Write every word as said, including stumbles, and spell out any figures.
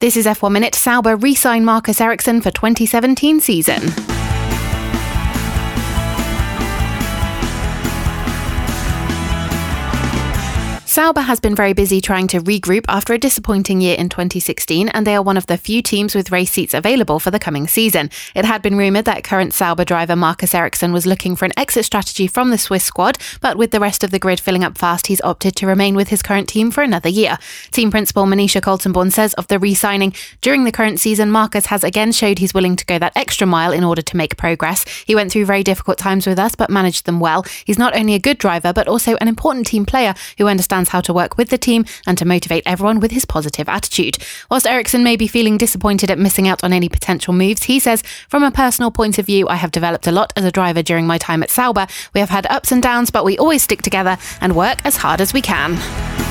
This is F one Minute. Sauber re-sign Marcus Ericsson for twenty seventeen season. Sauber has been very busy trying to regroup after a disappointing year in twenty sixteen, and they are one of the few teams with race seats available for the coming season. It had been rumoured that current Sauber driver Marcus Ericsson was looking for an exit strategy from the Swiss squad, but with the rest of the grid filling up fast, he's opted to remain with his current team for another year. Team principal Manisha Kaltenborn says of the re-signing, during the current season, Marcus has again showed he's willing to go that extra mile in order to make progress. He went through very difficult times with us, but managed them well. He's not only a good driver, but also an important team player who understands how to work with the team and to motivate everyone with his positive attitude. Whilst Ericsson may be feeling disappointed at missing out on any potential moves, he says, from a personal point of view, I have developed a lot as a driver during my time at Sauber. We have had ups and downs, but we always stick together and work as hard as we can.